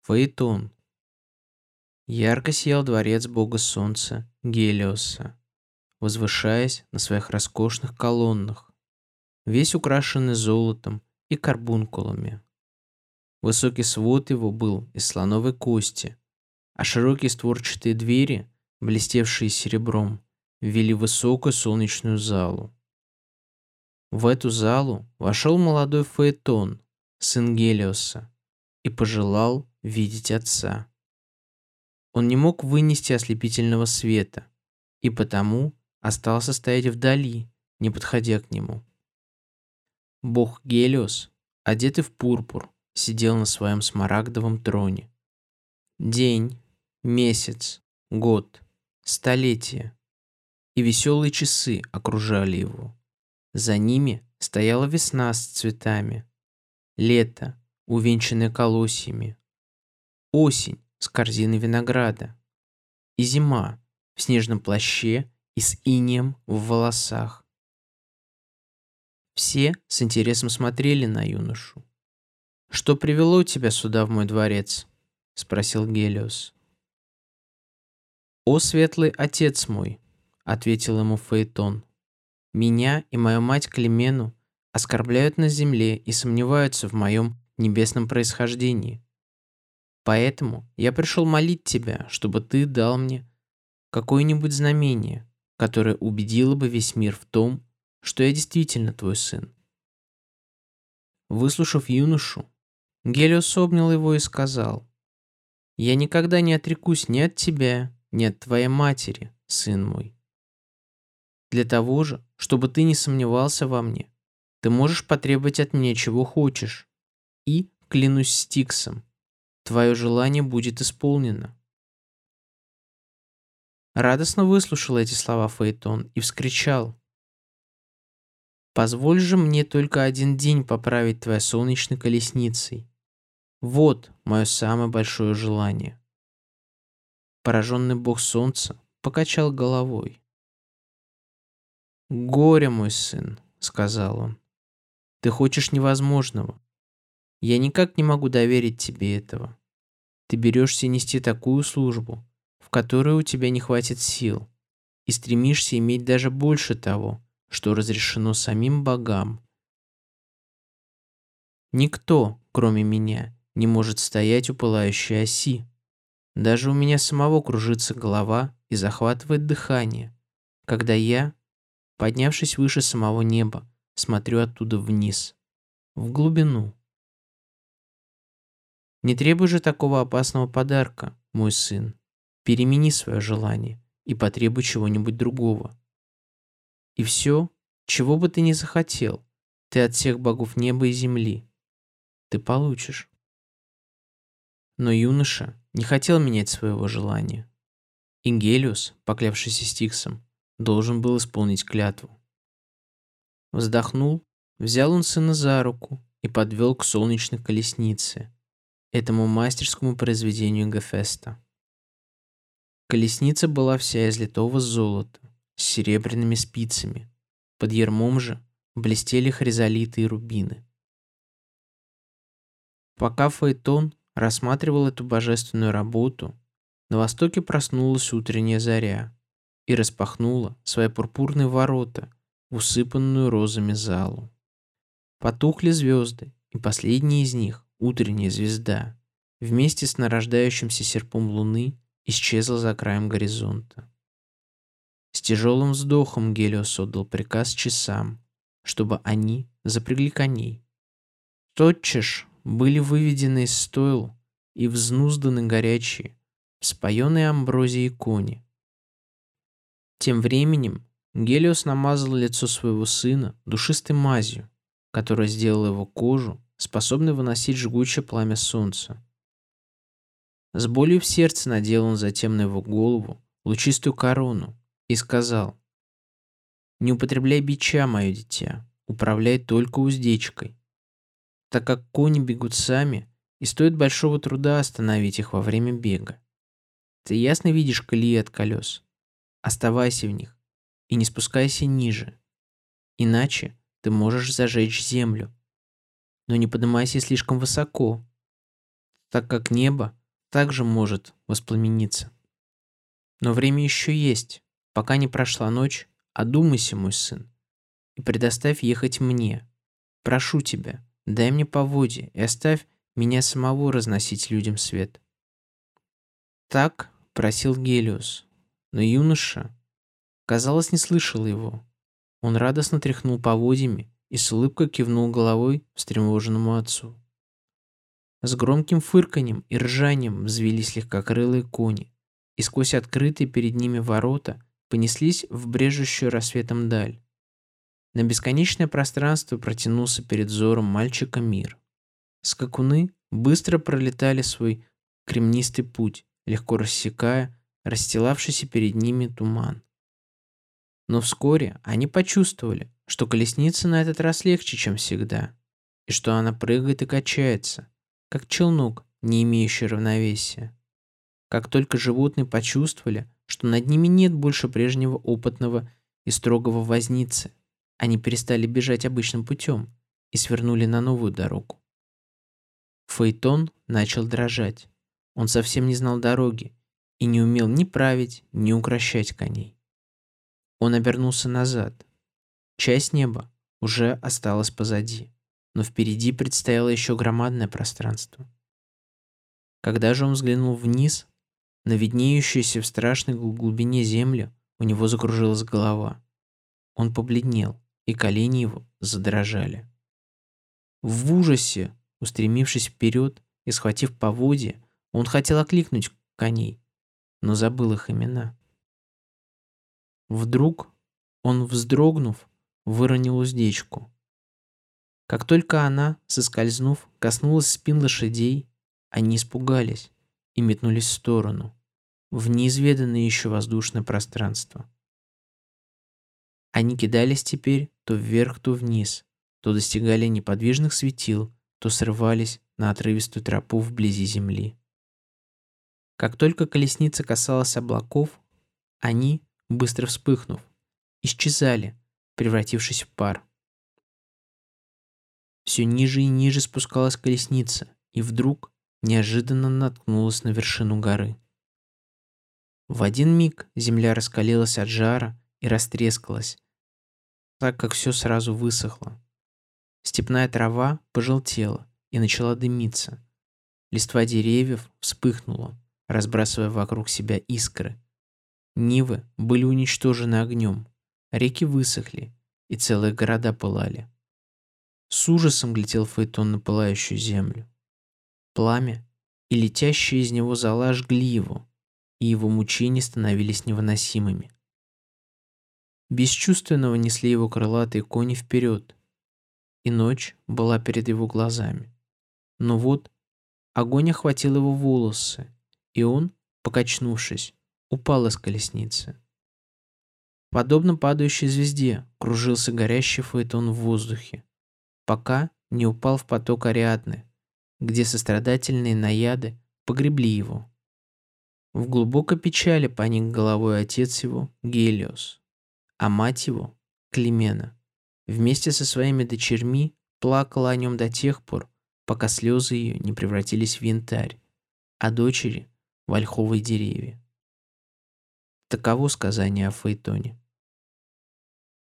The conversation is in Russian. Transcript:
Фаэтон. Ярко сиял дворец бога солнца Гелиоса, возвышаясь на своих роскошных колоннах, весь украшенный золотом и карбункулами. Высокий свод его был из слоновой кости, а широкие створчатые двери, блестевшие серебром, ввели в высокую солнечную залу. В эту залу вошел молодой Фаэтон, сын Гелиоса, и пожелал видеть отца. Он не мог вынести ослепительного света, и потому остался стоять вдали, не подходя к нему. Бог Гелиос, одетый в пурпур, сидел на своем смарагдовом троне. День, месяц, год, столетие и веселые часы окружали его. За ними стояла весна с цветами, лето, увенчанное колосьями, осень с корзиной винограда и зима в снежном плаще и с инеем в волосах. Все с интересом смотрели на юношу. «Что привело тебя сюда, в мой дворец?» — спросил Гелиос. «О, светлый отец мой!» — ответил ему Фаэтон. «Меня и мою мать Климену оскорбляют на земле и сомневаются в моем небесном происхождении. Поэтому я пришел молить тебя, чтобы ты дал мне какое-нибудь знамение, которое убедило бы весь мир в том, что я действительно твой сын». Выслушав юношу, Гелиос обнял его и сказал: «Я никогда не отрекусь ни от тебя, ни от твоей матери, сын мой. Для того же, чтобы ты не сомневался во мне, ты можешь потребовать от меня чего хочешь, и, клянусь Стиксом, твое желание будет исполнено». Радостно выслушал эти слова Фаэтон и вскричал: «Позволь же мне только один день поправить твоей солнечной колесницей. Вот мое самое большое желание». Пораженный бог солнца покачал головой. «Горе, мой сын», — сказал он, — «ты хочешь невозможного. Я никак не могу доверить тебе этого. Ты берешься нести такую службу, в которой у тебя не хватит сил, и стремишься иметь даже больше того, что разрешено самим богам. Никто, кроме меня, не может стоять у пылающей оси. Даже у меня самого кружится голова и захватывает дыхание, когда я, поднявшись выше самого неба, смотрю оттуда вниз, в глубину. Не требуй же такого опасного подарка, мой сын. Перемени свое желание и потребуй чего-нибудь другого. И все, чего бы ты ни захотел, ты от всех богов неба и земли, ты получишь». Но юноша не хотел менять своего желания. И Гелиос, поклявшийся Стиксом, должен был исполнить клятву. Вздохнул, взял он сына за руку и подвел к солнечной колеснице, этому мастерскому произведению Гефеста. Колесница была вся из литого золота, с серебряными спицами. Под ярмом же блестели хризолиты и рубины. Пока Фаэтон рассматривал эту божественную работу, на востоке проснулась утренняя заря и распахнула свои пурпурные ворота в усыпанную розами залу. Потухли звезды, и последняя из них, утренняя звезда, вместе с нарождающимся серпом луны, исчезла за краем горизонта. С тяжелым вздохом Гелиос отдал приказ часам, чтобы они запрягли коней. Тотчас были выведены из стойл и взнузданы горячие, вспоенные амброзией кони. Тем временем Гелиос намазал лицо своего сына душистой мазью, которая сделала его кожу способной выносить жгучее пламя солнца. С болью в сердце надел он затем на его голову лучистую корону и сказал: «Не употребляй бича, мое дитя, управляй только уздечкой, так как кони бегут сами, и стоит большого труда остановить их во время бега. Ты ясно видишь колеи от колес. Оставайся в них и не спускайся ниже, иначе ты можешь зажечь землю. Но не поднимайся слишком высоко, так как небо также может воспламениться. Но время еще есть, пока не прошла ночь, одумайся, мой сын, и предоставь ехать мне. Прошу тебя, дай мне поводья и оставь меня самого разносить людям свет. Так просил Гелиос, но юноша, казалось, не слышал его. Он радостно тряхнул поводьями и с улыбкой кивнул головой встревоженному отцу. С громким фырканьем и ржанием взвились легкокрылые кони, и сквозь открытые перед ними ворота понеслись в брежущую рассветом даль. На бесконечное пространство протянулся перед взором мальчика мир. Скакуны быстро пролетали свой кремнистый путь, легко рассекая расстилавшийся перед ними туман. Но вскоре они почувствовали, что колесница на этот раз легче, чем всегда, и что она прыгает и качается, как челнок, не имеющий равновесия. Как только животные почувствовали, что над ними нет больше прежнего опытного и строгого возницы, они перестали бежать обычным путем и свернули на новую дорогу. Фаэтон начал дрожать. Он совсем не знал дороги и не умел ни править, ни укрощать коней. Он обернулся назад. Часть неба уже осталась позади, но впереди предстояло еще громадное пространство. Когда же он взглянул вниз, на виднеющуюся в страшной глубине землю, у него закружилась голова. Он побледнел, и колени его задрожали. В ужасе, устремившись вперед и схватив поводья, он хотел окликнуть коней, но забыл их имена. Вдруг он, вздрогнув, выронил уздечку. Как только она, соскользнув, коснулась спин лошадей, они испугались и метнулись в сторону, в неизведанное еще воздушное пространство. Они кидались теперь то вверх, то вниз, то достигали неподвижных светил, то срывались на отрывистую тропу вблизи земли. Как только колесница касалась облаков, они, быстро вспыхнув, исчезали, превратившись в пар. Все ниже и ниже спускалась колесница, и вдруг неожиданно наткнулась на вершину горы. В один миг земля раскалилась от жара и растрескалась, так как все сразу высохло. Степная трава пожелтела и начала дымиться. Листва деревьев вспыхнула, разбрасывая вокруг себя искры. Нивы были уничтожены огнем, реки высохли, и целые города пылали. С ужасом глядел Фаэтон на пылающую землю. Пламя и летящие из него зола жгли его, и его мучения становились невыносимыми. Бесчувственного несли его крылатые кони вперед, и ночь была перед его глазами. Но вот огонь охватил его волосы, и он, покачнувшись, упал из колесницы. Подобно падающей звезде кружился горящий Фаэтон в воздухе, пока не упал в поток Ариадны, где сострадательные наяды погребли его. В глубокой печали поник головой отец его, Гелиос, а мать его, Климена, вместе со своими дочерьми плакала о нем до тех пор, пока слезы ее не превратились в янтарь, а дочери — в ольховые деревья. Таково сказание о Фаэтоне.